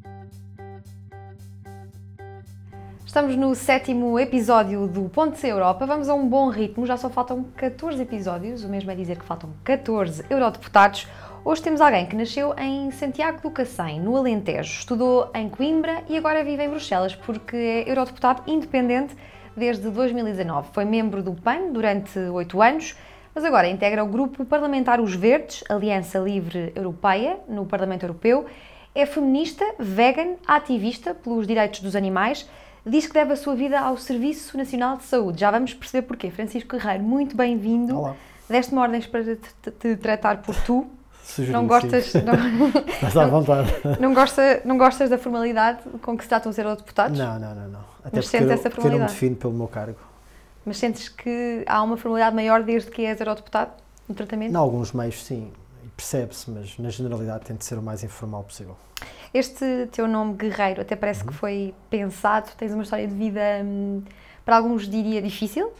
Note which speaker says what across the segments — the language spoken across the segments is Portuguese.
Speaker 1: Estamos no 7º episódio do Ponte Europa, vamos a um bom ritmo, já só faltam 14 episódios, o mesmo é dizer que faltam 14 eurodeputados. Hoje temos alguém que nasceu em Santiago do Cacém, no Alentejo, estudou em Coimbra e agora vive em Bruxelas, porque é eurodeputado independente desde 2019. Foi membro do PAN durante 8 anos, mas agora integra o grupo parlamentar Os Verdes, Aliança Livre Europeia, no Parlamento Europeu. É feminista, vegan, ativista pelos direitos dos animais. Diz que deve a sua vida ao Serviço Nacional de Saúde. Já vamos perceber porquê. Francisco Guerreiro, muito bem-vindo.
Speaker 2: Olá.
Speaker 1: Deste-me ordens para te tratar por tu.
Speaker 2: Sugerido,
Speaker 1: não gostas...
Speaker 2: Estás à vontade.
Speaker 1: Não gostas da formalidade com que se tratam os eurodeputados?
Speaker 2: Não. Até
Speaker 1: mas sentes essa
Speaker 2: porque eu não me
Speaker 1: formalidade?
Speaker 2: defino pelo meu cargo.
Speaker 1: Mas sentes que há uma formalidade maior desde que és eurodeputado no tratamento?
Speaker 2: Em alguns meios, sim. Percebe-se, mas na generalidade tento ser o mais informal possível.
Speaker 1: Este teu nome, Guerreiro, até parece que foi pensado. Tens uma história de vida, para alguns diria, difícil.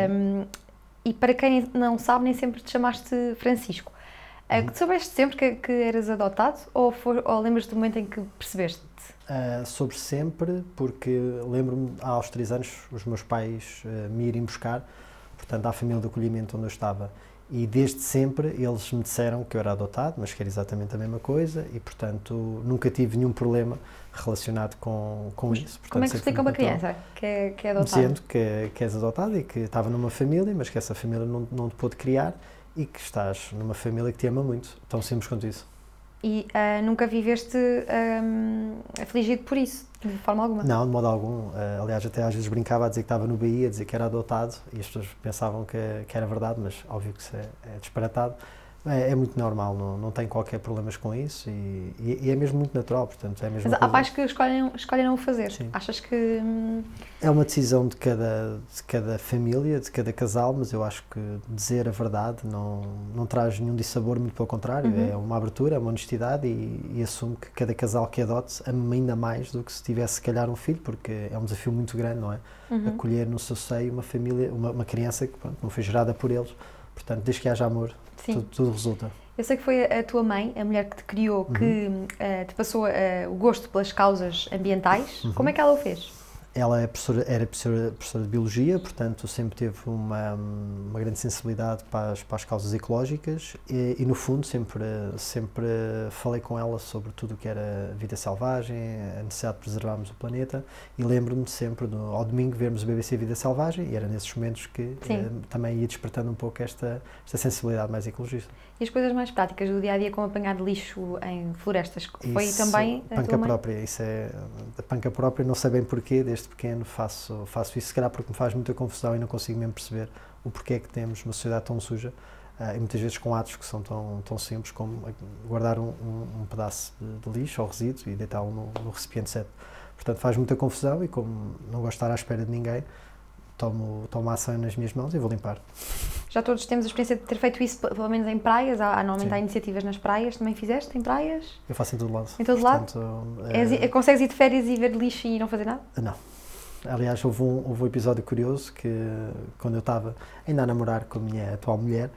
Speaker 1: E para quem não sabe, nem sempre te chamaste Francisco. Soubeste sempre que eras adotado ou lembras-te do momento em que percebeste?
Speaker 2: Sobre sempre, porque lembro-me, aos 3 anos, os meus pais me irem buscar, portanto, à família de acolhimento onde eu estava. E desde sempre eles me disseram que eu era adotado, mas que era exatamente a mesma coisa e, portanto, nunca tive nenhum problema relacionado com isso. Portanto,
Speaker 1: como é que se explica uma criança que é adotada?
Speaker 2: Dizendo que és adotado e que estava numa família, mas que essa família não te pôde criar e que estás numa família que te ama muito. Tão simples quanto isso.
Speaker 1: E nunca viveste afligido por isso, de forma alguma?
Speaker 2: Não, de modo algum. Aliás, até às vezes brincava a dizer que estava no Bahia, a dizer que era adotado e as pessoas pensavam que era verdade, mas óbvio que isso é disparatado. É muito normal, não tenho qualquer problemas com isso e é mesmo muito natural, portanto é mesmo.
Speaker 1: Mas há pais que escolhem não o fazer. Sim. Achas que...
Speaker 2: É uma decisão de cada família, de cada casal, mas eu acho que dizer a verdade não traz nenhum dissabor, muito pelo contrário, é uma abertura, é uma honestidade e assumo que cada casal que adote ama ainda mais do que se tivesse se calhar um filho, porque é um desafio muito grande, não é? Acolher no seu seio uma família, uma criança que não foi gerada por eles, portanto desde que haja amor, tudo resulta.
Speaker 1: Eu sei que foi a tua mãe, a mulher que te criou, que te passou o gosto pelas causas ambientais. Como é que ela o fez?
Speaker 2: Ela era professora de Biologia, portanto sempre teve uma grande sensibilidade para as causas ecológicas e no fundo sempre falei com ela sobre tudo o que era vida selvagem, a necessidade de preservarmos o planeta e lembro-me sempre, ao domingo, vermos o BBC Vida Selvagem e era nesses momentos que também ia despertando um pouco esta sensibilidade mais ecologista.
Speaker 1: E as coisas mais práticas do dia-a-dia, como apanhar lixo em florestas, foi
Speaker 2: isso,
Speaker 1: também a tua mãe?
Speaker 2: Própria, isso é a panca própria, não sei bem porquê, desde pequeno faço isso, se calhar porque me faz muita confusão e não consigo mesmo perceber o porquê que temos uma sociedade tão suja e muitas vezes com atos que são tão simples como guardar um pedaço de lixo ou resíduo e deitá-lo no recipiente certo. Portanto, faz muita confusão e como não gosto de estar à espera de ninguém, tomo a ação nas minhas mãos e vou limpar.
Speaker 1: Já todos temos a experiência de ter feito isso, pelo menos em praias, normalmente há iniciativas nas praias, também fizeste em praias?
Speaker 2: Eu faço em todo lado.
Speaker 1: Em todo lado? Consegues ir de férias e ver lixo e não fazer nada?
Speaker 2: Não. Aliás, houve um episódio curioso que, quando eu estava ainda a namorar com a minha atual mulher,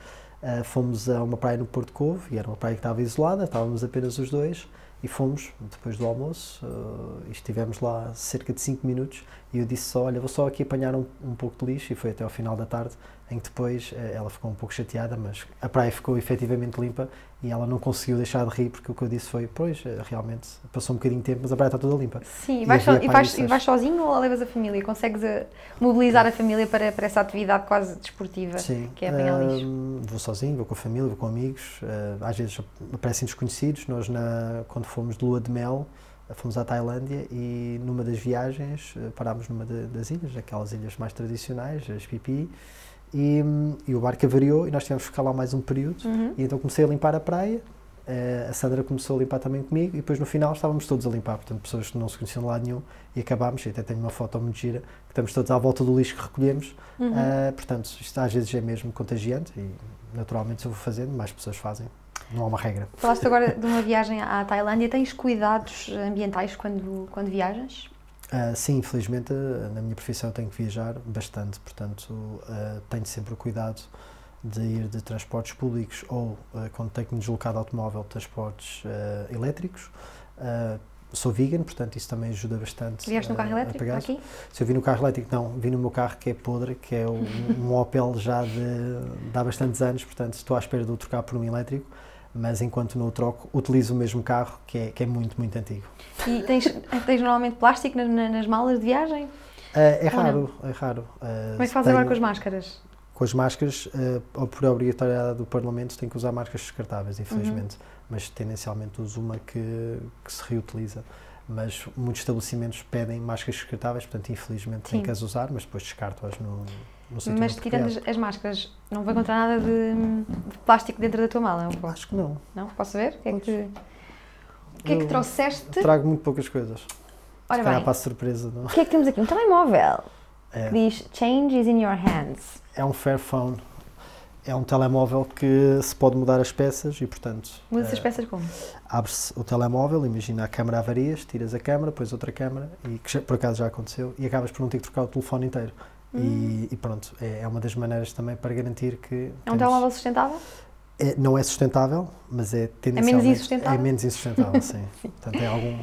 Speaker 2: fomos a uma praia no Porto Covo, e era uma praia que estava isolada, estávamos apenas os dois, e fomos, depois do almoço, e estivemos lá cerca de 5 minutos, e eu disse só, olha, vou só aqui apanhar um pouco de lixo, e foi até ao final da tarde, em que depois ela ficou um pouco chateada, mas a praia ficou efetivamente limpa, e ela não conseguiu deixar de rir, porque o que eu disse foi, pois, realmente, passou um bocadinho de tempo, mas a praia está toda limpa.
Speaker 1: Sim, e vais sozinho ou levas a família? Consegues mobilizar a família para essa atividade quase desportiva?
Speaker 2: Sim,
Speaker 1: que é apanhar lixo?
Speaker 2: Vou sozinho, vou com a família, vou com amigos, às vezes aparecem desconhecidos. Nós, quando fomos de lua de mel, fomos à Tailândia e numa das viagens parámos numa das ilhas, aquelas ilhas mais tradicionais, as Pipi, e o barco avariou e nós tivemos que ficar lá mais um período e então comecei a limpar a praia, a Sandra começou a limpar também comigo e depois no final estávamos todos a limpar, portanto pessoas que não se conheciam de lado nenhum e acabámos, e até tenho uma foto muito gira, que estamos todos à volta do lixo que recolhemos, portanto isto às vezes é mesmo contagiante e naturalmente se eu vou fazendo, mais pessoas fazem. Não há uma regra.
Speaker 1: Falaste agora de uma viagem à Tailândia. Tens cuidados ambientais quando viajas?
Speaker 2: Sim, infelizmente, na minha profissão tenho que viajar bastante, portanto, tenho sempre o cuidado de ir de transportes públicos ou, quando tenho que me deslocar de automóvel, transportes elétricos. sou vegan, portanto isso também ajuda bastante.
Speaker 1: Vieste no carro elétrico aqui?
Speaker 2: Se eu vim no carro elétrico, não, vim no meu carro que é podre, que é um Opel já de há bastantes anos, portanto estou à espera de o trocar por um elétrico, mas enquanto não o troco, utilizo o mesmo carro que é muito, muito antigo.
Speaker 1: E tens normalmente plástico nas malas de viagem?
Speaker 2: É raro, é raro.
Speaker 1: Como é que fazes agora com as máscaras?
Speaker 2: Com as máscaras, por obrigatoriedade do Parlamento, tenho que usar máscaras descartáveis, infelizmente, mas tendencialmente uso uma que se reutiliza. Mas muitos estabelecimentos pedem máscaras descartáveis, portanto, infelizmente, tenho que as usar, mas depois descarto-as no sítio.
Speaker 1: Mas tirando as máscaras, não vai encontrar nada de plástico dentro da tua mala? Não?
Speaker 2: Acho que não.
Speaker 1: Não? Posso ver? O que é que trouxeste?
Speaker 2: Trago muito poucas coisas.
Speaker 1: Ora
Speaker 2: bem.
Speaker 1: para
Speaker 2: a surpresa, não?
Speaker 1: O que é que temos aqui? Um telemóvel que diz Change is in your hands.
Speaker 2: É um Fairphone. É um telemóvel que se pode mudar as peças e, portanto...
Speaker 1: Muda-se as peças como?
Speaker 2: Abre-se o telemóvel, imagina a câmara a varias, tiras a câmara, pões outra câmara, e que por acaso já aconteceu, e acabas por não ter que trocar o telefone inteiro. E pronto, é uma das maneiras também para garantir que...
Speaker 1: É um telemóvel sustentável?
Speaker 2: Não é sustentável, mas é tendencialmente...
Speaker 1: É menos insustentável?
Speaker 2: É menos insustentável, sim. Portanto,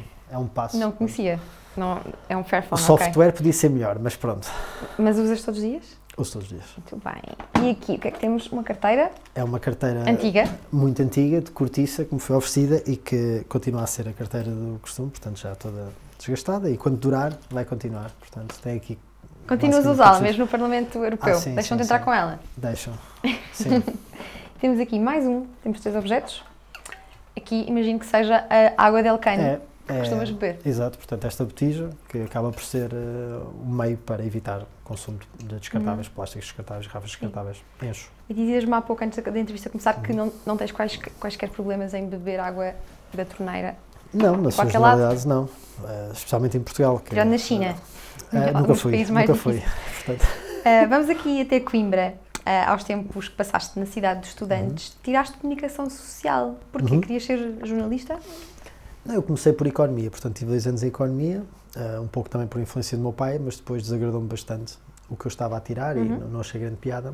Speaker 2: é um passo.
Speaker 1: Não conhecia. Não, é um Fairphone,
Speaker 2: o software podia ser melhor, mas pronto.
Speaker 1: Mas usas todos os dias?
Speaker 2: Uso todos os dias.
Speaker 1: Muito bem. E aqui, o que é que temos? Uma carteira?
Speaker 2: É uma carteira...
Speaker 1: Antiga?
Speaker 2: Muito antiga, de cortiça, que me foi oferecida e que continua a ser a carteira do costume, portanto já toda desgastada, e quando durar, vai continuar. Portanto, tem aqui...
Speaker 1: Continuas a usá-la, mesmo no Parlamento Europeu?
Speaker 2: Sim,
Speaker 1: Deixam-te entrar com ela?
Speaker 2: Deixam, sim.
Speaker 1: Temos aqui mais temos 3 objetos. Aqui, imagino que seja a água del cano. Costumas beber.
Speaker 2: Exato, portanto esta botija, que acaba por ser um meio para evitar o consumo de descartáveis, plásticos descartáveis, garrafas descartáveis, encho.
Speaker 1: E dizias-me há pouco, antes da entrevista começar, que não tens quaisquer problemas em beber água da torneira?
Speaker 2: Não, na sua generalidade não, especialmente em Portugal.
Speaker 1: Tirando na China.
Speaker 2: Nunca fui.
Speaker 1: Portanto. Vamos aqui até Coimbra, aos tempos que passaste na cidade dos estudantes. Tiraste comunicação social, porque querias ser jornalista?
Speaker 2: Não, eu comecei por economia, portanto tive 2 anos em economia, um pouco também por influência do meu pai, mas depois desagradou-me bastante o que eu estava a tirar e não achei grande piada.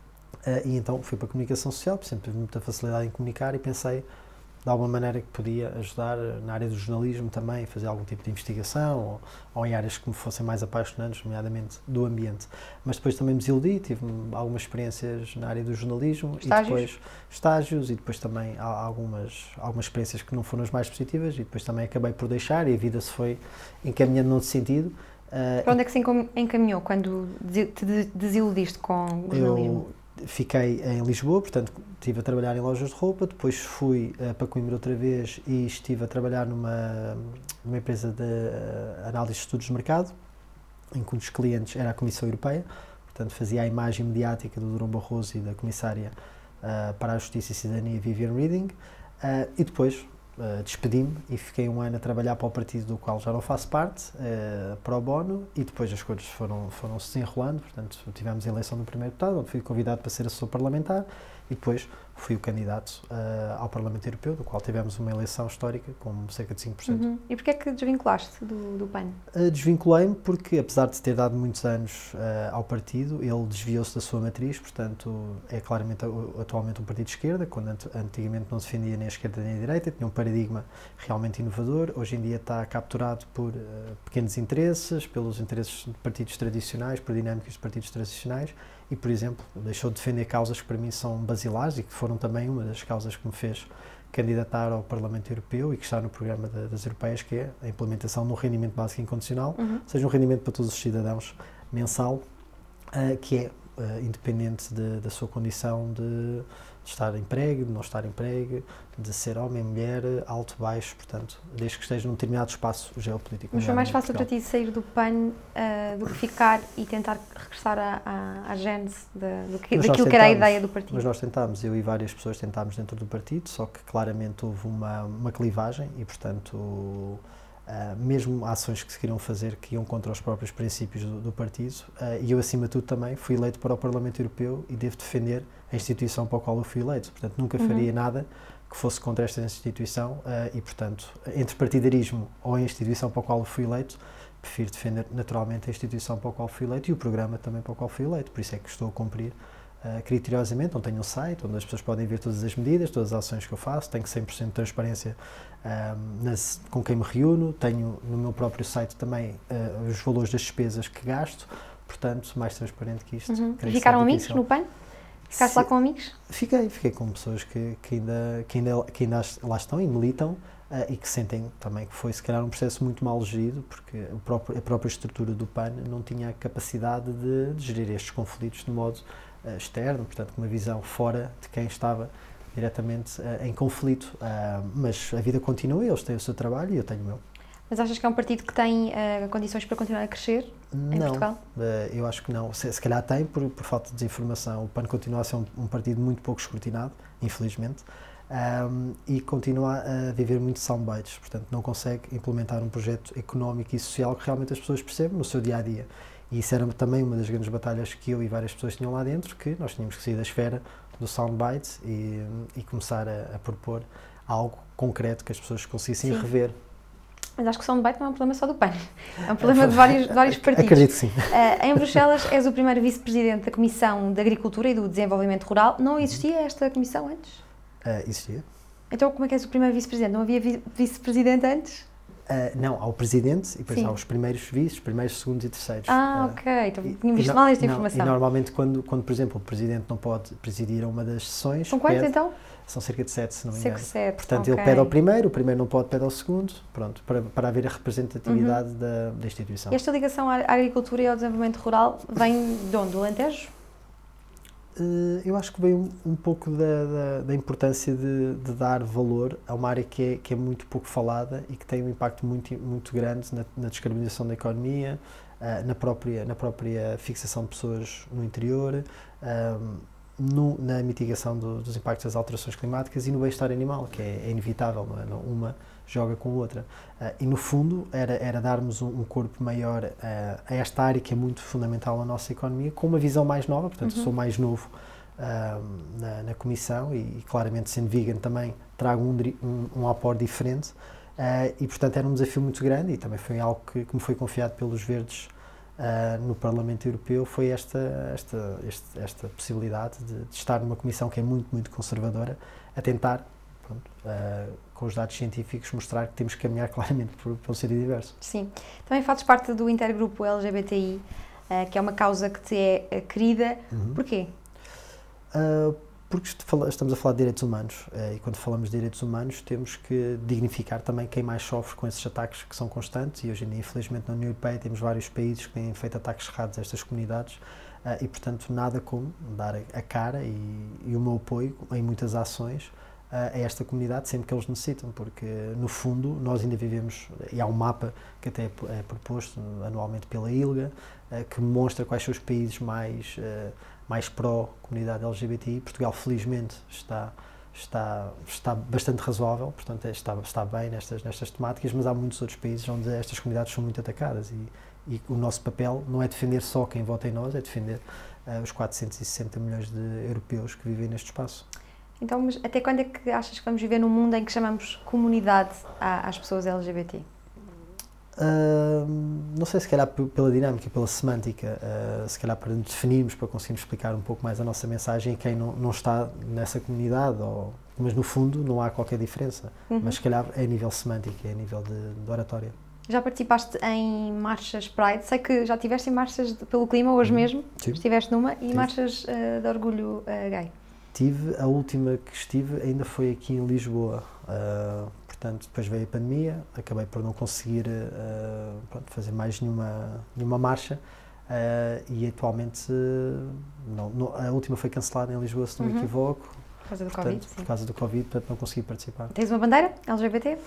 Speaker 2: E então fui para a comunicação social, sempre tive muita facilidade em comunicar e pensei de alguma maneira que podia ajudar na área do jornalismo também, fazer algum tipo de investigação ou em áreas que me fossem mais apaixonantes, nomeadamente do ambiente. Mas depois também me desiludi, tive algumas experiências na área do jornalismo,
Speaker 1: estágios?
Speaker 2: E depois estágios e depois também algumas experiências que não foram as mais positivas e depois também acabei por deixar e a vida se foi encaminhando nesse sentido.
Speaker 1: Para onde é que se encaminhou quando te desiludiste com o jornalismo?
Speaker 2: Fiquei em Lisboa, portanto estive a trabalhar em lojas de roupa, depois fui para Coimbra outra vez e estive a trabalhar numa empresa de análise de estudos de mercado, em que um dos clientes era a Comissão Europeia, portanto fazia a imagem mediática do Durão Barroso e da Comissária para a Justiça e Cidadania, Viviane Reding, e depois despedi-me e fiquei 1 ano a trabalhar para o partido do qual já não faço parte, pro bono, e depois as coisas foram se desenrolando, portanto tivemos a eleição do primeiro deputado, onde fui convidado para ser assessor parlamentar, e depois fui o candidato ao Parlamento Europeu, do qual tivemos uma eleição histórica com cerca de 5%.
Speaker 1: E porquê é que desvinculaste do PAN?
Speaker 2: Desvinculei-me porque, apesar de ter dado muitos anos ao partido, ele desviou-se da sua matriz, portanto é claramente atualmente um partido de esquerda, quando antigamente não defendia nem a esquerda nem a direita, tinha um paradigma realmente inovador, hoje em dia está capturado por pequenos interesses, pelos interesses de partidos tradicionais, por dinâmicas de partidos tradicionais, e, por exemplo, deixou de defender causas que para mim são basilares e que foram também uma das causas que me fez candidatar ao Parlamento Europeu e que está no programa das europeias, que é a implementação de um rendimento básico incondicional, seja um rendimento para todos os cidadãos mensal, que é independente da sua condição de estar em emprego, de não estar em emprego, de ser homem, mulher, alto, baixo, portanto, desde que esteja num determinado espaço geopolítico.
Speaker 1: Mas foi mais fácil para ti sair do PAN do que ficar e tentar regressar à gênese daquilo que era a ideia do partido?
Speaker 2: Mas nós tentámos, eu e várias pessoas tentámos dentro do partido, só que claramente houve uma clivagem e, portanto, mesmo ações que se queriam fazer que iam contra os próprios princípios do partido, e eu, acima de tudo, também fui eleito para o Parlamento Europeu e devo defender a instituição para a qual eu fui eleito. Portanto, nunca faria nada que fosse contra esta instituição e, portanto, entre partidarismo ou a instituição para a qual eu fui eleito, prefiro defender naturalmente a instituição para a qual fui eleito e o programa também para o qual fui eleito. Por isso é que estou a cumprir criteriosamente, não tenho um site onde as pessoas podem ver todas as medidas, todas as ações que eu faço, tenho 100% de transparência com quem me reúno, tenho no meu próprio site também os valores das despesas que gasto, portanto, mais transparente que isto.
Speaker 1: E ficaram amigos no PAN? Ficaste lá com amigos?
Speaker 2: Fiquei com pessoas que ainda lá estão e militam e que sentem também que foi se calhar um processo muito mal gerido, porque a própria estrutura do PAN não tinha a capacidade de gerir estes conflitos de modo externo, portanto com uma visão fora de quem estava diretamente em conflito, mas a vida continua, eles têm o seu trabalho e eu tenho o meu.
Speaker 1: Mas achas que é um partido que tem condições para continuar a crescer em Portugal?
Speaker 2: Eu acho que não. Se calhar tem por falta de desinformação. O PAN continua a ser um partido muito pouco escrutinado, infelizmente, e continua a viver muito soundbites, portanto não consegue implementar um projeto económico e social que realmente as pessoas percebem no seu dia-a-dia. E isso era também uma das grandes batalhas que eu e várias pessoas tinham lá dentro, que nós tínhamos que sair da esfera do soundbite e começar a propor algo concreto que as pessoas conseguissem rever.
Speaker 1: Mas acho que o soundbite não é um problema só do PAN, é um problema de vários partidos.
Speaker 2: Acredito que sim.
Speaker 1: Em Bruxelas és o primeiro vice-presidente da Comissão de Agricultura e do Desenvolvimento Rural. Não existia esta comissão antes?
Speaker 2: Existia.
Speaker 1: Então como é que és o primeiro vice-presidente? Não havia vice-presidente antes?
Speaker 2: Não, há o presidente e depois há os primeiros vices, primeiros, segundos e terceiros.
Speaker 1: Ok, então tinha visto mal esta informação.
Speaker 2: E normalmente quando, por exemplo, o presidente não pode presidir a uma das sessões...
Speaker 1: São quantos então?
Speaker 2: São cerca de 7, se não me engano.
Speaker 1: 7,
Speaker 2: portanto, ele pede ao primeiro, o primeiro não pode, pede ao segundo, pronto, para haver a representatividade da instituição.
Speaker 1: E esta ligação à agricultura e ao desenvolvimento rural vem de onde? Do Alentejo?
Speaker 2: Eu acho que veio um pouco da importância de dar valor a uma área que é muito pouco falada e que tem um impacto muito grande na descarbonização da economia, na própria fixação de pessoas no interior, na mitigação dos impactos das alterações climáticas e no bem-estar animal, que é inevitável, não é? Uma joga com a outra. E no fundo era darmos um corpo maior a esta área que é muito fundamental na nossa economia, com uma visão mais nova, portanto sou mais novo na comissão e claramente sendo vegan também trago um aporte diferente e portanto era um desafio muito grande e também foi algo que me foi confiado pelos Verdes no Parlamento Europeu, foi esta possibilidade de estar numa comissão que é muito conservadora, a tentar, com os dados científicos, mostrar que temos que caminhar claramente por um sentido diverso.
Speaker 1: Sim. Também fazes parte do intergrupo LGBTI, que é uma causa que te é querida. Porquê?
Speaker 2: Porque estamos a falar de direitos humanos e quando falamos de direitos humanos temos que dignificar também quem mais sofre com esses ataques que são constantes e hoje em dia, infelizmente, na União Europeia temos vários países que têm feito ataques errados a estas comunidades e, portanto, nada como dar a cara e o meu apoio em muitas ações a esta comunidade sempre que eles necessitam, porque no fundo nós ainda vivemos, e há um mapa que até é proposto anualmente pela ILGA, que mostra quais são os países mais pró-comunidade LGBTI. Portugal felizmente está bastante razoável, portanto está bem nestas temáticas, mas há muitos outros países onde estas comunidades são muito atacadas e o nosso papel não é defender só quem vota em nós, é defender os 460 milhões de europeus que vivem neste espaço.
Speaker 1: Então, mas até quando é que achas que vamos viver num mundo em que chamamos comunidade às pessoas LGBT?
Speaker 2: Não sei, se calhar pela dinâmica, pela semântica, se calhar para definirmos, para conseguirmos explicar um pouco mais a nossa mensagem a quem não está nessa comunidade, mas no fundo não há qualquer diferença, mas se calhar é a nível semântico, é a nível de oratória.
Speaker 1: Já participaste em marchas Pride? Sei que já estiveste em marchas pelo clima hoje mesmo,
Speaker 2: Sim.
Speaker 1: Estiveste numa, e marchas de orgulho gay?
Speaker 2: A última que estive ainda foi aqui em Lisboa, portanto depois veio a pandemia, acabei por não conseguir fazer mais nenhuma marcha e atualmente a última foi cancelada em Lisboa, se não me equivoco.
Speaker 1: Por causa do Covid, sim.
Speaker 2: Por causa do Covid, portanto não consegui participar.
Speaker 1: Tens uma bandeira LGBT?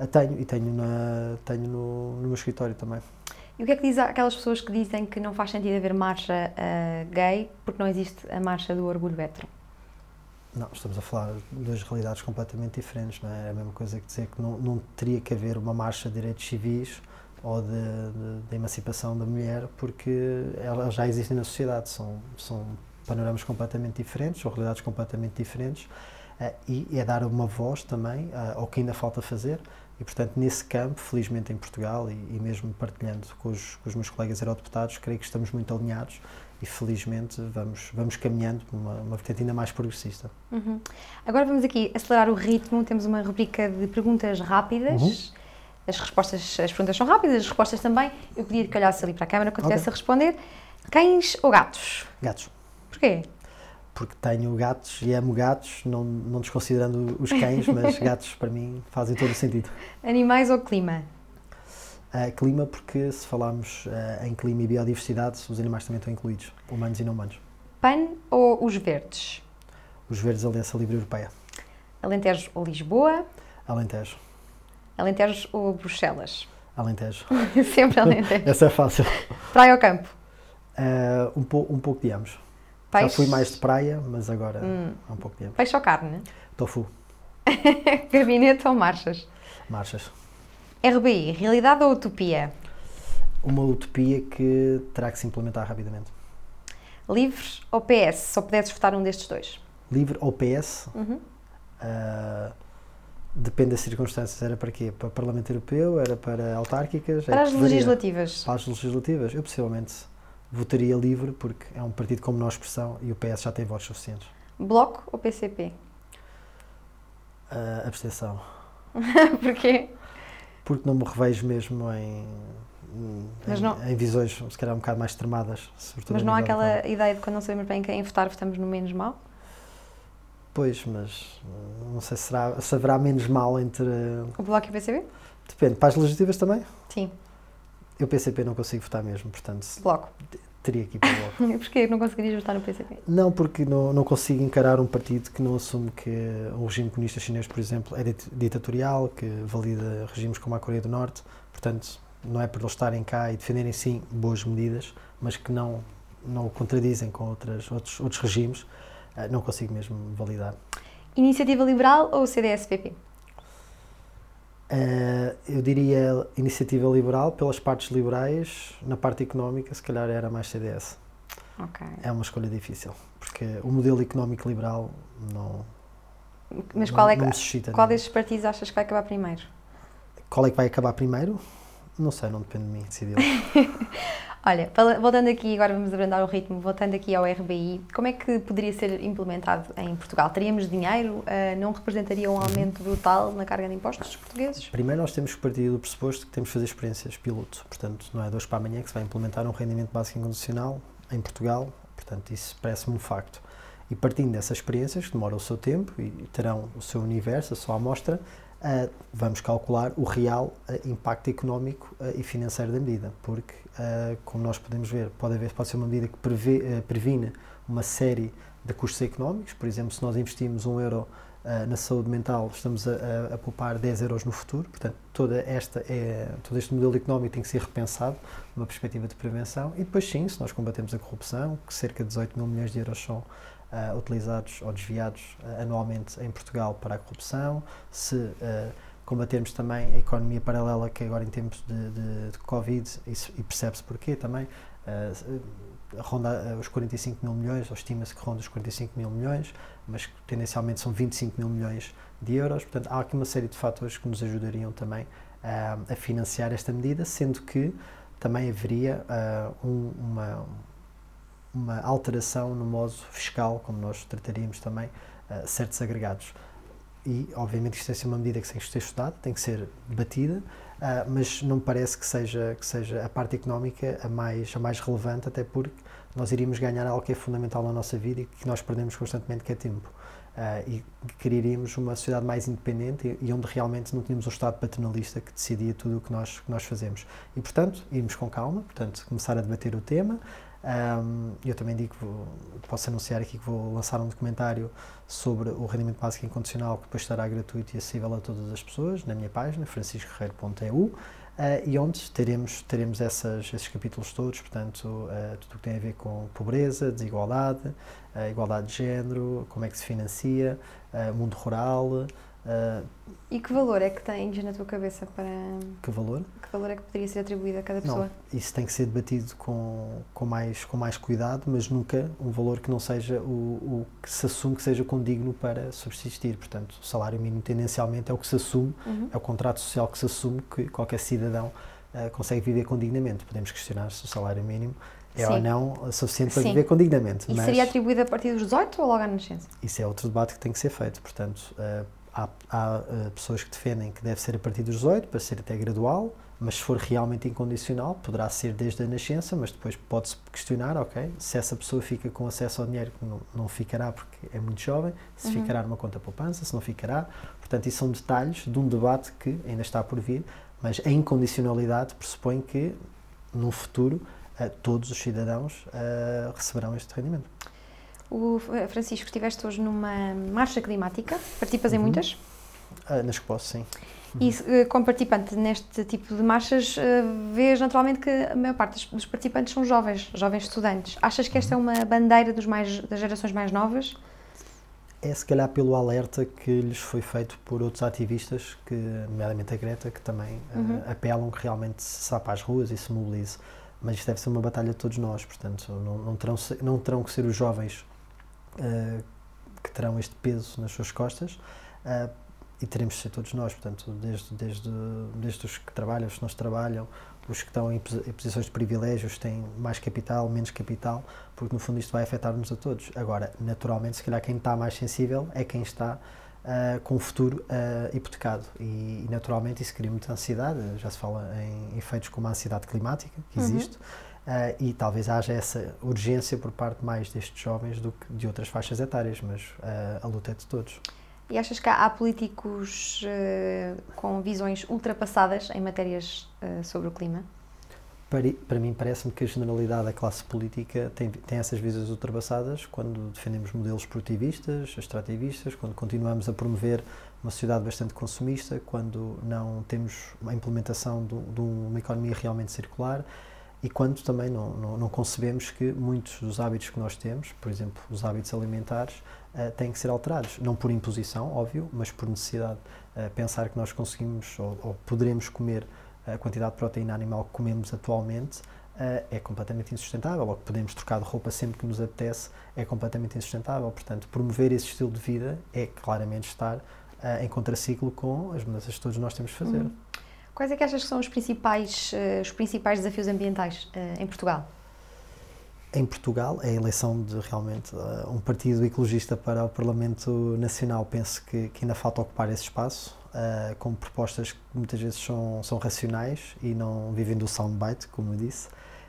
Speaker 2: Tenho no meu escritório também.
Speaker 1: E o que é que diz aquelas pessoas que dizem que não faz sentido haver marcha gay porque não existe a marcha do orgulho hétero?
Speaker 2: Não, estamos a falar de duas realidades completamente diferentes, não é? É a mesma coisa que dizer que não teria que haver uma marcha de direitos civis ou de emancipação da mulher, porque elas já existem na sociedade, são panoramas completamente diferentes, são realidades completamente diferentes, e é dar uma voz também ao que ainda falta fazer, e portanto nesse campo, felizmente em Portugal, e mesmo partilhando com os meus colegas eurodeputados, creio que estamos muito alinhados, e felizmente vamos caminhando para uma vertente ainda mais progressista.
Speaker 1: Agora vamos aqui acelerar o ritmo, temos uma rubrica de perguntas rápidas. As perguntas são rápidas, as respostas também. Eu pedia que olhasse ali para a câmara quando estivesse a responder. Cães ou gatos?
Speaker 2: Gatos.
Speaker 1: Porquê?
Speaker 2: Porque tenho gatos e amo gatos, não desconsiderando os cães, mas gatos para mim fazem todo o sentido.
Speaker 1: Animais ou clima?
Speaker 2: Clima, porque se falarmos em clima e biodiversidade, os animais também estão incluídos, humanos e não humanos.
Speaker 1: PAN ou os verdes?
Speaker 2: Os verdes, Aliança Livre Europeia.
Speaker 1: Alentejo ou Lisboa?
Speaker 2: Alentejo.
Speaker 1: Alentejo ou Bruxelas?
Speaker 2: Alentejo.
Speaker 1: Sempre Alentejo.
Speaker 2: Essa é fácil.
Speaker 1: Praia ou campo?
Speaker 2: Um pouco de ambos.
Speaker 1: Peixe?
Speaker 2: Já fui mais de praia, mas agora é um pouco de ambos.
Speaker 1: Peixe ou carne?
Speaker 2: Tofu.
Speaker 1: Gabinete ou marchas?
Speaker 2: Marchas.
Speaker 1: RBI, realidade ou utopia?
Speaker 2: Uma utopia que terá que se implementar rapidamente.
Speaker 1: Livres ou PS? Só pudesses votar um destes dois.
Speaker 2: Livre ou PS? Depende das circunstâncias. Era para quê? Para o Parlamento Europeu? Era para autárquicas?
Speaker 1: Para as legislativas?
Speaker 2: Para as legislativas? Eu possivelmente votaria livre porque é um partido com menor expressão e o PS já tem votos suficientes.
Speaker 1: Bloco ou PCP?
Speaker 2: Abstenção.
Speaker 1: Porquê?
Speaker 2: Porque não me revejo mesmo em visões, se calhar um bocado mais extremadas.
Speaker 1: Mas não há aquela ideia de quando não sabemos bem quem votar, votamos no menos mal?
Speaker 2: Pois, mas não sei se haverá menos mal entre...
Speaker 1: O Bloco e o PCP?
Speaker 2: Depende. Para as legislativas também?
Speaker 1: Sim.
Speaker 2: Eu PCP não consigo votar mesmo, portanto...
Speaker 1: Bloco.
Speaker 2: Teria que ir para o Bloco.
Speaker 1: E porquê não conseguirias votar no PCP?
Speaker 2: Não, porque não consigo encarar um partido que não assume que o regime comunista chinês, por exemplo, é ditatorial, que valida regimes como a Coreia do Norte, portanto, não é por eles estarem cá e defenderem sim boas medidas, mas que não o contradizem com outros regimes, não consigo mesmo validar.
Speaker 1: Iniciativa Liberal ou CDS-PP?
Speaker 2: Eu diria Iniciativa Liberal, pelas partes liberais, na parte económica, se calhar era mais CDS.
Speaker 1: Ok.
Speaker 2: É uma escolha difícil, porque o modelo económico liberal não me suscita.
Speaker 1: Qual destes partidos achas que vai acabar primeiro?
Speaker 2: Qual é que vai acabar primeiro? Não sei, não depende de mim decidir.
Speaker 1: Olha, voltando aqui, agora vamos abrandar o ritmo, voltando aqui ao RBI, como é que poderia ser implementado em Portugal? Teríamos dinheiro? Não representaria um aumento brutal na carga de impostos dos portugueses?
Speaker 2: Primeiro nós temos que partir do pressuposto que temos que fazer experiências piloto, portanto não é de hoje para amanhã que se vai implementar um rendimento básico incondicional em Portugal, portanto isso parece-me um facto. E partindo dessas experiências, que demoram o seu tempo e terão o seu universo, a sua amostra, vamos calcular o real impacto económico e financeiro da medida, porque, como nós podemos ver, pode ser uma medida que previne uma série de custos económicos. Por exemplo, se nós investimos €1 na saúde mental, estamos a poupar 10 euros no futuro. Portanto, todo este modelo económico tem que ser repensado numa perspectiva de prevenção. E depois sim, se nós combatemos a corrupção, que cerca de 18 mil milhões de euros são utilizados ou desviados anualmente em Portugal para a corrupção, se combatermos também a economia paralela, que agora em tempos de Covid, e percebe-se porquê também, ronda os 45 mil milhões, ou estima-se que ronda os 45 mil milhões, mas tendencialmente são 25 mil milhões de euros. Portanto, há aqui uma série de fatores que nos ajudariam também a financiar esta medida, sendo que também haveria uma alteração no modo fiscal, como nós trataríamos também certos agregados. E, obviamente, isto tem que ser uma medida que tem que ser estudada, tem que ser debatida, mas não me parece que seja a parte económica a mais relevante, até porque nós iríamos ganhar algo que é fundamental na nossa vida e que nós perdemos constantemente, que é tempo. E criaríamos uma sociedade mais independente e onde realmente não tínhamos um Estado paternalista que decidia tudo o que nós fazemos. E, portanto, irmos com calma, portanto, começar a debater o tema. Eu também digo, posso anunciar aqui que vou lançar um documentário sobre o rendimento básico incondicional, que depois estará gratuito e acessível a todas as pessoas, na minha página, franciscoguerreiro.eu, e onde teremos esses capítulos todos, portanto, tudo o que tem a ver com pobreza, desigualdade, igualdade de género, como é que se financia, mundo rural.
Speaker 1: E que valor é que tens na tua cabeça para...
Speaker 2: Que valor?
Speaker 1: Que valor é que poderia ser atribuído a cada pessoa?
Speaker 2: Não, isso tem que ser debatido com mais cuidado, mas nunca um valor que não seja o que se assume que seja condigno para subsistir. Portanto, o salário mínimo tendencialmente é o que se assume, é o contrato social que se assume que qualquer cidadão consegue viver condignamente. Podemos questionar se o salário mínimo É ou não suficiente para
Speaker 1: Sim.
Speaker 2: viver com dignamente.
Speaker 1: E
Speaker 2: mas
Speaker 1: seria atribuído a partir dos 18 ou logo à nascença?
Speaker 2: isso é outro debate que tem que ser feito. Portanto, há pessoas que defendem que deve ser a partir dos 18, para ser até gradual, mas se for realmente incondicional, poderá ser desde a nascença, mas depois pode-se questionar, ok, se essa pessoa fica com acesso ao dinheiro, que não ficará porque é muito jovem, se ficará numa conta poupança, se não ficará. Portanto, isso são detalhes de um debate que ainda está por vir, mas a incondicionalidade pressupõe que, no futuro, todos os cidadãos receberão este rendimento.
Speaker 1: Francisco, estiveste hoje numa marcha climática, participas em muitas?
Speaker 2: Nas que posso, sim.
Speaker 1: E como participante neste tipo de marchas, vês naturalmente que a maior parte dos participantes são jovens estudantes. Achas que esta é uma bandeira das gerações mais novas?
Speaker 2: É se calhar pelo alerta que lhes foi feito por outros ativistas, nomeadamente a Greta, que também apelam que realmente se saia para as ruas e se mobilize. Mas isto deve ser uma batalha de todos nós, portanto, não terão que ser os jovens que terão este peso nas suas costas, e teremos de ser todos nós, portanto, desde os que trabalham, os que não trabalham, os que estão em posições de privilégios, têm mais capital, menos capital, porque no fundo isto vai afetar-nos a todos. Agora, naturalmente, se calhar quem está mais sensível é quem está com o futuro hipotecado, e naturalmente isso cria muita ansiedade. Já se fala em efeitos como a ansiedade climática, que existe, e talvez haja essa urgência por parte mais destes jovens do que de outras faixas etárias, mas a luta é de todos.
Speaker 1: E achas que há políticos com visões ultrapassadas em matérias sobre o clima?
Speaker 2: Para mim, parece-me que a generalidade da classe política tem essas visões ultrapassadas quando defendemos modelos produtivistas, extrativistas, quando continuamos a promover uma sociedade bastante consumista, quando não temos a implementação de uma economia realmente circular, e quando também não concebemos que muitos dos hábitos que nós temos, por exemplo, os hábitos alimentares, têm que ser alterados. Não por imposição, óbvio, mas por necessidade. Pensar que nós conseguimos ou poderemos comer a quantidade de proteína animal que comemos atualmente é completamente insustentável, ou que podemos trocar de roupa sempre que nos apetece é completamente insustentável. Portanto, promover esse estilo de vida é claramente estar em contraciclo com as mudanças que todos nós temos de fazer.
Speaker 1: Quais é que achas que são os principais desafios ambientais em Portugal?
Speaker 2: Em Portugal, a eleição de realmente um partido ecologista para o Parlamento Nacional, penso que ainda falta ocupar esse espaço, com propostas que muitas vezes são racionais e não vivem do soundbite, como eu disse.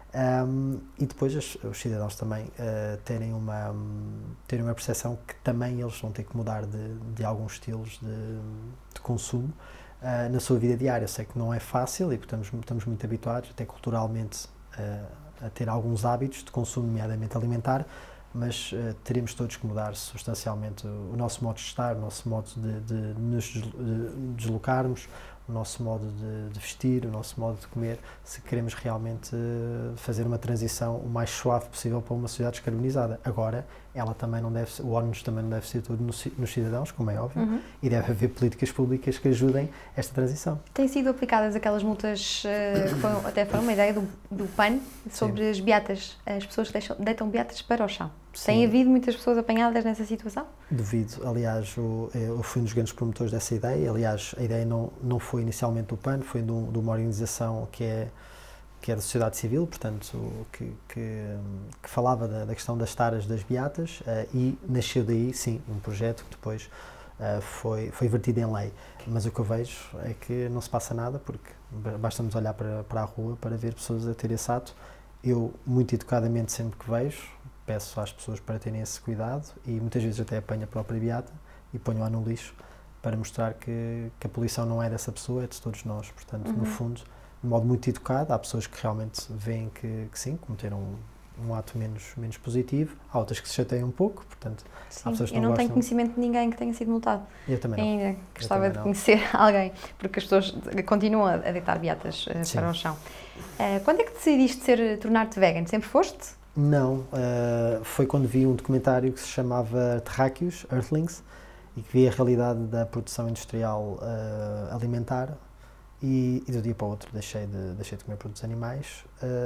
Speaker 2: E depois os cidadãos também terem uma percepção que também eles vão ter que mudar de alguns estilos de consumo na sua vida diária. Eu sei que não é fácil e porque estamos muito habituados, até culturalmente, a ter alguns hábitos de consumo, nomeadamente alimentar, mas teremos todos que mudar substancialmente o nosso modo de estar, o nosso modo de nos deslocarmos, o nosso modo de vestir, o nosso modo de comer, se queremos realmente fazer uma transição o mais suave possível para uma sociedade descarbonizada. Agora, o ónus também não deve ser tudo nos cidadãos, como é óbvio, e deve haver políticas públicas que ajudem esta transição.
Speaker 1: Têm sido aplicadas aquelas multas, até foram uma ideia do PAN, sobre as beatas, as pessoas que deitam beatas para o chão.
Speaker 2: Sim.
Speaker 1: Tem havido muitas pessoas apanhadas nessa situação?
Speaker 2: Duvido. Aliás, eu fui um dos grandes promotores dessa ideia. Aliás, a ideia não foi inicialmente do PAN, foi de uma organização que é da sociedade civil, portanto, que falava da questão das taras das beatas, e nasceu daí, sim, um projeto que depois foi vertido em lei. Mas o que eu vejo é que não se passa nada, porque basta-nos olhar para a rua para ver pessoas a ter esse ato. Eu, muito educadamente, sempre que vejo, peço às pessoas para terem esse cuidado, e muitas vezes até apanho a própria beata e ponho-a no lixo para mostrar que a poluição não é dessa pessoa, é de todos nós. Portanto, no fundo, de modo muito educado, há pessoas que realmente veem que sim, cometeram um ato menos positivo, há outras que se chateiam um pouco, portanto, há pessoas que
Speaker 1: eu
Speaker 2: não
Speaker 1: tenho
Speaker 2: gostam.
Speaker 1: conhecimento de ninguém que tenha sido multado.
Speaker 2: Eu também não.
Speaker 1: Ainda gostava de conhecer alguém, porque as pessoas continuam a deitar beatas para o chão. Quando é que decidiste tornar-te vegan? Sempre foste?
Speaker 2: Não, foi quando vi um documentário que se chamava Terráqueos, Earthlings, e que vi a realidade da produção industrial alimentar, e do dia para o outro deixei de comer produtos animais,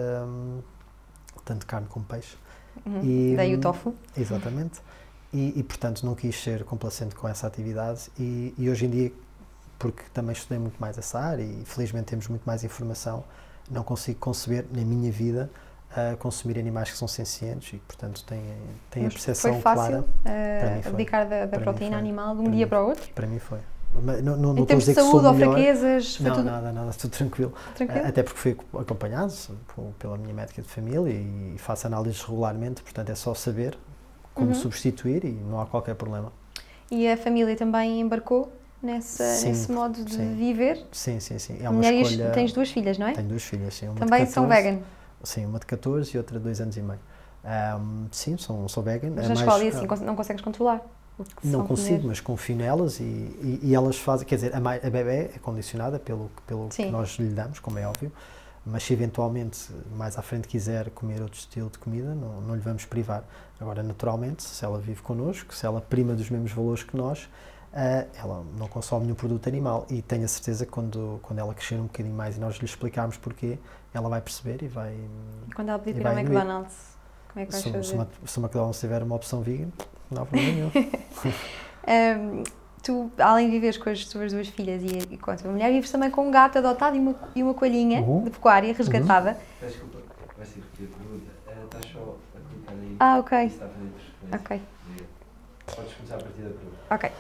Speaker 2: tanto carne como peixe.
Speaker 1: Daí o tofu.
Speaker 2: Exatamente. E portanto não quis ser complacente com essa atividade, e hoje em dia, porque também estudei muito mais essa área e felizmente temos muito mais informação, não consigo conceber na minha vida a consumir animais que são sencientes e, portanto, têm a
Speaker 1: Mas
Speaker 2: percepção
Speaker 1: foi fácil
Speaker 2: clara.
Speaker 1: abdicar da
Speaker 2: Para mim
Speaker 1: proteína
Speaker 2: foi.
Speaker 1: animal de um dia para o outro?
Speaker 2: Para mim foi. Mas não
Speaker 1: Em
Speaker 2: estou a
Speaker 1: termos de
Speaker 2: dizer que sou
Speaker 1: saúde ou
Speaker 2: melhor.
Speaker 1: fraquezas? Foi
Speaker 2: Não,
Speaker 1: tudo
Speaker 2: nada, tudo tranquilo.
Speaker 1: tranquilo?
Speaker 2: Até porque fui acompanhado pela minha médica de família e faço análises regularmente, portanto é só saber como substituir e não há qualquer problema.
Speaker 1: E a família também embarcou nesse modo de viver?
Speaker 2: Sim. É uma escolha...
Speaker 1: Tens 2 filhas, não é?
Speaker 2: Tenho 2 filhas, sim. Uma
Speaker 1: Também
Speaker 2: de 14,
Speaker 1: são vegan?
Speaker 2: Sim, uma de 14 e outra de 2 anos e meio. Sim, sou vegan.
Speaker 1: Mas na escola e assim não consegues controlar?
Speaker 2: Não consigo, mas confio nelas e elas fazem, quer dizer, a bebé é condicionada pelo que nós lhe damos, como é óbvio, mas se eventualmente mais à frente quiser comer outro estilo de comida, não lhe vamos privar. Agora, naturalmente, se ela vive connosco, se ela prima dos mesmos valores que nós, ela não consome nenhum produto animal e tenho a certeza que quando ela crescer um bocadinho mais e nós lhe explicarmos porquê, ela vai perceber e vai...
Speaker 1: E quando ela pedir para ir ao McDonald's, como é que vais fazer?
Speaker 2: Se o McDonald's tiver uma opção vegan, não há problema nenhum.
Speaker 1: Tu, além de viveres com as tuas 2 filhas e com a tua mulher, vives também com um gato adotado e uma coelhinha de pecuária resgatada.
Speaker 3: Desculpa, vai ser repetir a pergunta. Estás só a clicar aí.
Speaker 1: Ok.
Speaker 3: Está a fazer transferência.
Speaker 1: Ok.
Speaker 3: Podes começar a partir da pergunta.
Speaker 1: Ok.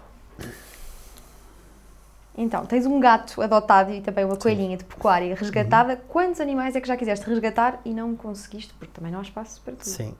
Speaker 1: Então, tens um gato adotado e também uma coelhinha de pecuária resgatada. Quantos animais é que já quiseste resgatar e não conseguiste? Porque também não há espaço para tudo.
Speaker 2: Sim,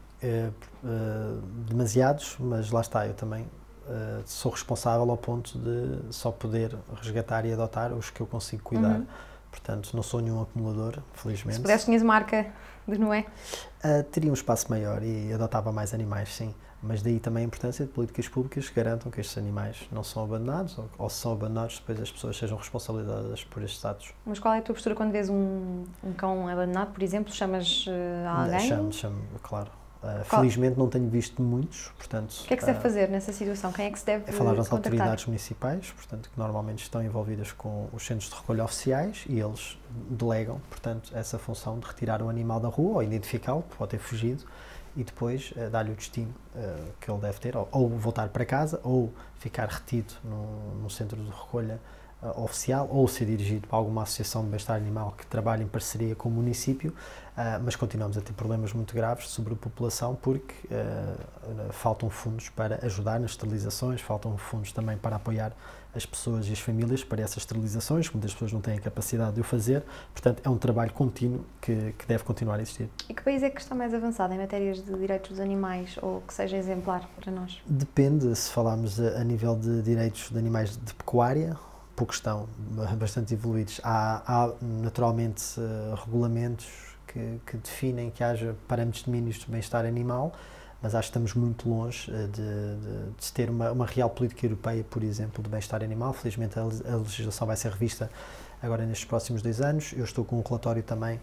Speaker 2: demasiados, mas lá está, eu também sou responsável ao ponto de só poder resgatar e adotar os que eu consigo cuidar. Portanto, não sou nenhum acumulador, felizmente.
Speaker 1: Se pudesse, tinhas uma marca de Noé?
Speaker 2: Teria um espaço maior e adotava mais animais, sim. Mas daí também a importância de políticas públicas que garantam que estes animais não são abandonados ou se são abandonados, depois as pessoas sejam responsabilizadas por estes atos.
Speaker 1: Mas qual é a tua postura quando vês um cão abandonado, por exemplo? Chamas alguém?
Speaker 2: Chamo, claro. Felizmente não tenho visto muitos, portanto...
Speaker 1: O que é que se deve fazer nessa situação? Quem é que se deve
Speaker 2: contactar? Falar às
Speaker 1: contactar?
Speaker 2: autoridades municipais, portanto, que normalmente estão envolvidas com os centros de recolha oficiais e eles delegam, portanto, essa função de retirar o animal da rua ou identificá-lo, pode ter fugido, e depois dar-lhe o destino que ele deve ter, ou voltar para casa, ou ficar retido num centro de recolha oficial, ou ser dirigido para alguma associação de bem-estar animal que trabalhe em parceria com o município, mas continuamos a ter problemas muito graves de sobrepopulação porque faltam fundos para ajudar nas esterilizações, faltam fundos também para apoiar as pessoas e as famílias para essas esterilizações, muitas pessoas não têm a capacidade de o fazer, portanto é um trabalho contínuo que deve continuar a existir.
Speaker 1: E que país é que está mais avançado em matérias de direitos dos animais ou que seja exemplar para nós?
Speaker 2: Depende, se falarmos a nível de direitos de animais de pecuária, poucos estão bastante evoluídos. Há naturalmente regulamentos que definem que haja parâmetros de mínimos de bem-estar animal, mas acho que estamos muito longe de ter uma real política europeia, por exemplo, de bem-estar animal. Felizmente a legislação vai ser revista agora nestes próximos 2 anos. Eu estou com um relatório também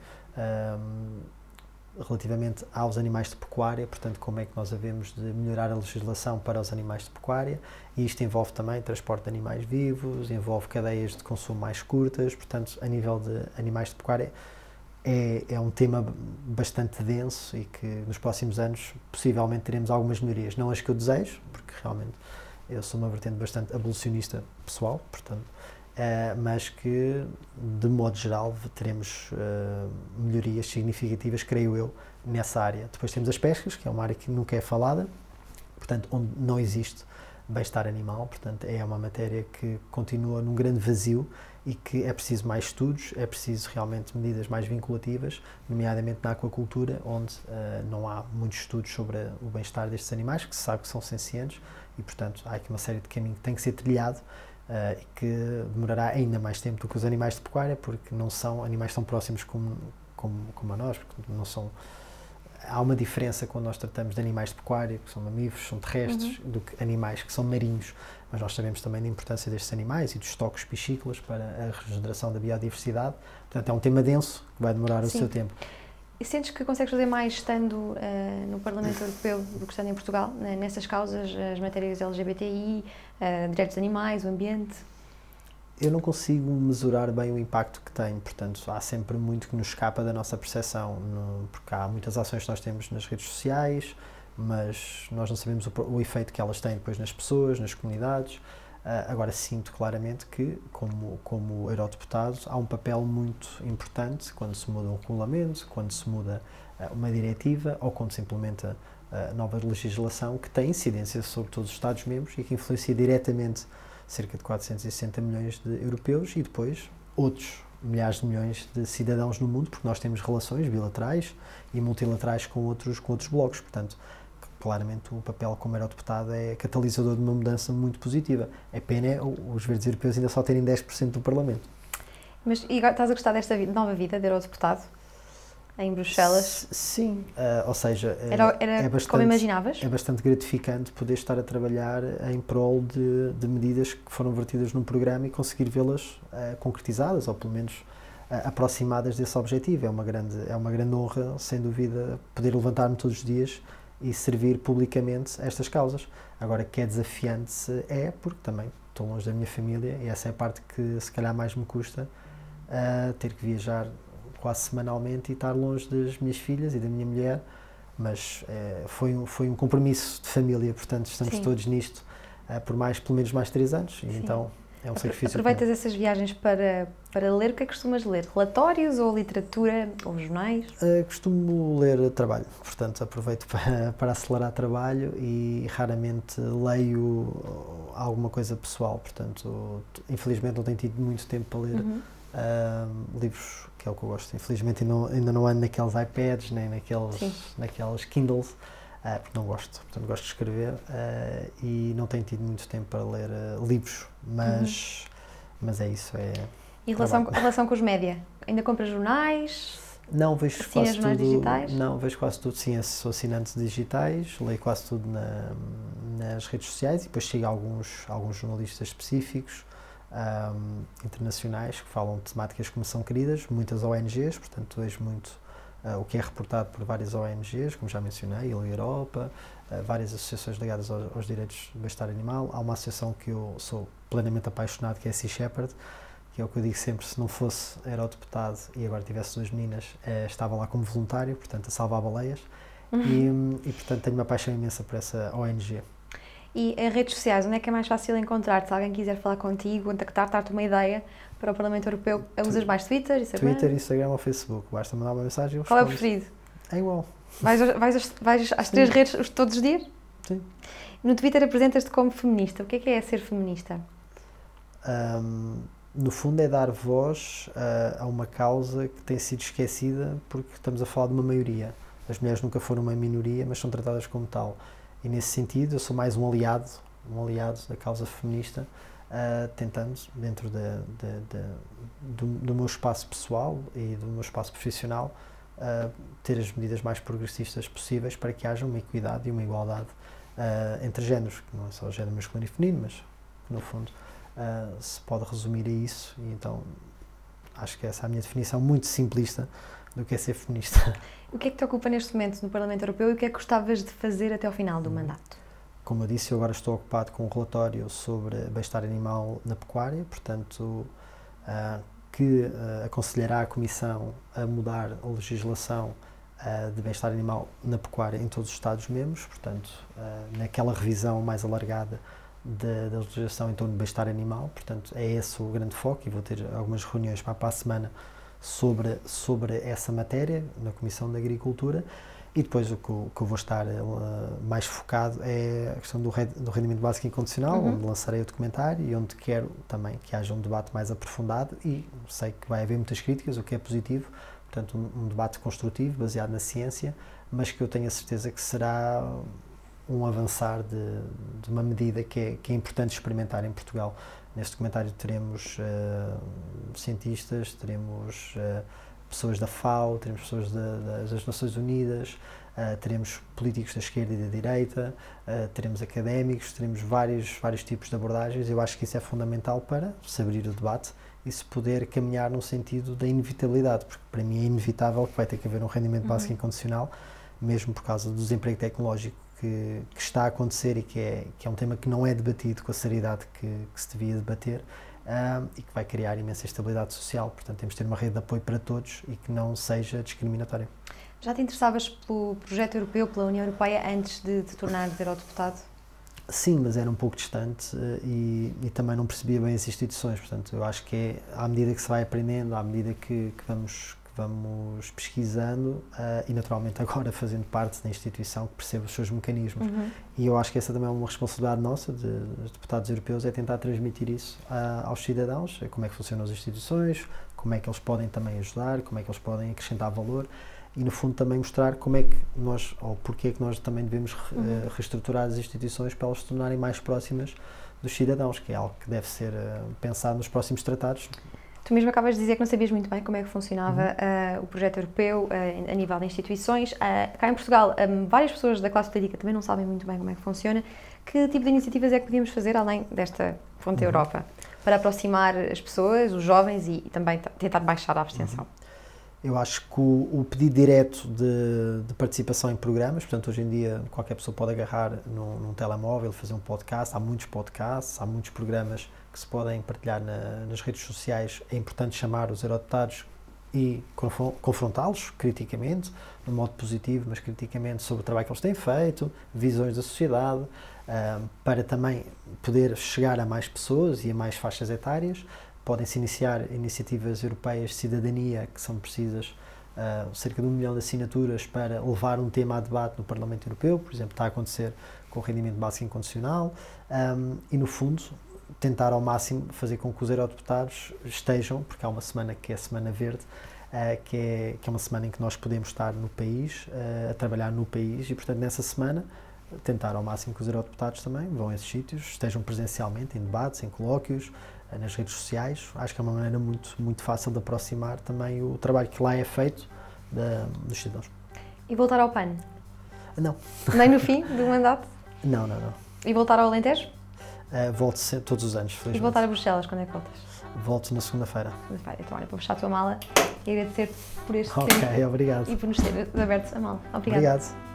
Speaker 2: relativamente aos animais de pecuária, portanto, como é que nós havemos de melhorar a legislação para os animais de pecuária, e isto envolve também transporte de animais vivos, envolve cadeias de consumo mais curtas, portanto, a nível de animais de pecuária, é um tema bastante denso e que nos próximos anos possivelmente teremos algumas melhorias, não as que eu desejo, porque realmente eu sou uma vertente bastante abolicionista pessoal, portanto, mas que de modo geral teremos melhorias significativas, creio eu, nessa área. Depois temos as pescas, que é uma área que nunca é falada, portanto, onde não existe bem-estar animal, portanto, é uma matéria que continua num grande vazio e que é preciso mais estudos, é preciso realmente medidas mais vinculativas, nomeadamente na aquacultura, onde não há muitos estudos sobre o bem-estar destes animais, que se sabe que são sencientes e, portanto, há aqui uma série de caminhos que tem que ser trilhado e que demorará ainda mais tempo do que os animais de pecuária, porque não são animais tão próximos como a nós, porque não são... Há uma diferença quando nós tratamos de animais de pecuária, que são mamíferos, são terrestres, do que animais que são marinhos, mas nós sabemos também da importância destes animais e dos estoques piscícolas para a regeneração da biodiversidade. Portanto, é um tema denso que vai demorar o seu tempo.
Speaker 1: E sentes que consegues fazer mais estando no Parlamento Europeu do que estando em Portugal, nessas causas, as matérias LGBTI, direitos de animais, o ambiente?
Speaker 2: Eu não consigo mesurar bem o impacto que tem, portanto, há sempre muito que nos escapa da nossa percepção, porque há muitas ações que nós temos nas redes sociais, mas nós não sabemos o efeito que elas têm depois nas pessoas, nas comunidades. Agora sinto claramente que, como eurodeputado, há um papel muito importante quando se muda um regulamento, quando se muda uma diretiva ou quando se implementa nova legislação que tem incidência sobre todos os Estados-membros e que influencia diretamente cerca de 460 milhões de europeus e depois outros milhares de milhões de cidadãos no mundo, porque nós temos relações bilaterais e multilaterais com outros blocos. Portanto, claramente o papel como eurodeputado é catalisador de uma mudança muito positiva. É pena os verdes europeus ainda só terem 10% do Parlamento.
Speaker 1: Mas e estás a gostar desta nova vida de eurodeputado em Bruxelas?
Speaker 2: Sim, ou seja,
Speaker 1: Era
Speaker 2: bastante,
Speaker 1: como imaginavas?
Speaker 2: É bastante gratificante poder estar a trabalhar em prol de medidas que foram vertidas num programa e conseguir vê-las concretizadas, ou pelo menos aproximadas desse objetivo. É uma grande honra, sem dúvida, poder levantar-me todos os dias e servir publicamente estas causas. Agora, que é desafiante porque também estou longe da minha família e essa é a parte que se calhar mais me custa, ter que viajar quase semanalmente e estar longe das minhas filhas e da minha mulher, mas foi um compromisso de família, portanto estamos
Speaker 1: Sim.
Speaker 2: todos nisto pelo menos mais 3 anos, e então é um sacrifício.
Speaker 1: Aproveitas essas viagens para ler? O que é que costumas ler? Relatórios ou literatura ou jornais?
Speaker 2: Costumo ler trabalho, portanto aproveito para acelerar trabalho e raramente leio alguma coisa pessoal, portanto infelizmente não tenho tido muito tempo para ler livros, que é o que eu gosto. Infelizmente ainda não ando naqueles iPads, nem naqueles Kindles, porque não gosto. Portanto, gosto de escrever e não tenho tido muito tempo para ler livros, mas é isso.
Speaker 1: E relação com os média? Ainda compras jornais?
Speaker 2: Não, vejo quase tudo.
Speaker 1: Digitais?
Speaker 2: Não, vejo quase tudo. Sim, sou assinante digitais, leio quase tudo nas redes sociais e depois sigo alguns jornalistas específicos. Internacionais que falam de temáticas que me são queridas, muitas ONGs, portanto vejo muito o que é reportado por várias ONGs, como já mencionei, a Europa, várias associações ligadas aos direitos do bem-estar animal. Há uma associação que eu sou plenamente apaixonado, que é a Sea Shepherd, que é o que eu digo sempre, se não fosse eurodeputado e agora tivesse 2 meninas, estava lá como voluntário, portanto a salvar baleias, e portanto tenho uma paixão imensa por essa ONG.
Speaker 1: E em redes sociais, onde é que é mais fácil encontrar? Se alguém quiser falar contigo, contactar, dar-te uma ideia para o Parlamento Europeu, usas mais Twitter, Instagram?
Speaker 2: Twitter, Instagram ou Facebook. Basta mandar uma mensagem e eu
Speaker 1: Qual é o
Speaker 2: respondo.
Speaker 1: preferido?
Speaker 2: É igual.
Speaker 1: Vais às 3 redes todos os dias?
Speaker 2: Sim.
Speaker 1: No Twitter apresentas-te como feminista. O que é ser feminista?
Speaker 2: No fundo é dar voz a uma causa que tem sido esquecida porque estamos a falar de uma maioria. As mulheres nunca foram uma minoria, mas são tratadas como tal. E nesse sentido eu sou mais um aliado da causa feminista, tentando, dentro do meu espaço pessoal e do meu espaço profissional, ter as medidas mais progressistas possíveis para que haja uma equidade e uma igualdade entre géneros, que não é só o género masculino e feminino, mas que no fundo se pode resumir a isso, e então acho que essa é a minha definição muito simplista do que é ser feminista.
Speaker 1: O que é que te ocupa neste momento no Parlamento Europeu e o que é que gostavas de fazer até ao final do mandato?
Speaker 2: Como eu disse, eu agora estou ocupado com um relatório sobre bem-estar animal na pecuária, portanto, que aconselhará a Comissão a mudar a legislação de bem-estar animal na pecuária em todos os Estados-membros, portanto, naquela revisão mais alargada da legislação em torno do bem-estar animal, portanto, é esse o grande foco e vou ter algumas reuniões para a semana sobre essa matéria na Comissão da Agricultura e depois o que eu vou estar mais focado é a questão do rendimento básico incondicional, onde lançarei o documentário e onde quero também que haja um debate mais aprofundado e sei que vai haver muitas críticas, o que é positivo, portanto um debate construtivo, baseado na ciência, mas que eu tenho a certeza que será um avançar de uma medida que é importante experimentar em Portugal. Neste documentário teremos cientistas, teremos pessoas da FAO, teremos pessoas das Nações Unidas, teremos políticos da esquerda e da direita, teremos académicos, teremos vários tipos de abordagens. Eu acho que isso é fundamental para se abrir o debate e se poder caminhar no sentido da inevitabilidade, porque para mim é inevitável que vai ter que haver um rendimento básico incondicional, mesmo por causa do desemprego tecnológico que está a acontecer e que é um tema que não é debatido com a seriedade que se devia debater e que vai criar imensa instabilidade social. Portanto, temos de ter uma rede de apoio para todos e que não seja discriminatória.
Speaker 1: Já te interessavas pelo projeto europeu, pela União Europeia, antes de te tornares eurodeputado?
Speaker 2: Sim, mas era um pouco distante e também não percebia bem as instituições. Portanto, eu acho que à medida que se vai aprendendo, à medida que vamos vamos pesquisando e naturalmente agora fazendo parte da instituição que percebe os seus mecanismos. E eu acho que essa também é uma responsabilidade nossa, dos deputados europeus, é tentar transmitir isso aos cidadãos, como é que funcionam as instituições, como é que eles podem também ajudar, como é que eles podem acrescentar valor e no fundo também mostrar como é que nós, ou porque é que nós também devemos reestruturar as instituições para elas se tornarem mais próximas dos cidadãos, que é algo que deve ser pensado nos próximos tratados.
Speaker 1: Tu mesmo acabas de dizer que não sabias muito bem como é que funcionava o projeto europeu a nível de instituições. Cá em Portugal, várias pessoas da classe política também não sabem muito bem como é que funciona. Que tipo de iniciativas é que podíamos fazer, além desta Ponte Europa, para aproximar as pessoas, os jovens e também tentar baixar a abstenção?
Speaker 2: Eu acho que o pedido direto de participação em programas, portanto, hoje em dia qualquer pessoa pode agarrar num telemóvel, fazer um podcast, há muitos podcasts, há muitos programas que se podem partilhar nas redes sociais. É importante chamar os eurodeputados e confrontá-los criticamente, de um modo positivo, mas criticamente sobre o trabalho que eles têm feito, visões da sociedade, para também poder chegar a mais pessoas e a mais faixas etárias. Podem-se iniciar iniciativas europeias de cidadania que são precisas, cerca de 1 milhão de assinaturas para levar um tema a debate no Parlamento Europeu, por exemplo, está a acontecer com o rendimento básico incondicional, e no fundo tentar ao máximo fazer com que os eurodeputados estejam, porque há uma semana que é a Semana Verde, que é uma semana em que nós podemos estar no país, a trabalhar no país e portanto nessa semana tentar ao máximo que os eurodeputados também vão a esses sítios, estejam presencialmente em debates, em colóquios, nas redes sociais. Acho que é uma maneira muito fácil de aproximar também o trabalho que lá é feito dos cidadãos.
Speaker 1: E voltar ao PAN?
Speaker 2: Não.
Speaker 1: Nem no fim do mandato?
Speaker 2: Não.
Speaker 1: E voltar ao Alentejo?
Speaker 2: Volto sempre, todos os anos, felizmente.
Speaker 1: E voltar a Bruxelas, quando é que voltas?
Speaker 2: Volto na segunda-feira.
Speaker 1: Então, olha, para fechar a tua mala e agradecer por este tempo.
Speaker 2: Ok, obrigado.
Speaker 1: E por nos ter aberto a mala. Obrigada.
Speaker 2: Obrigado.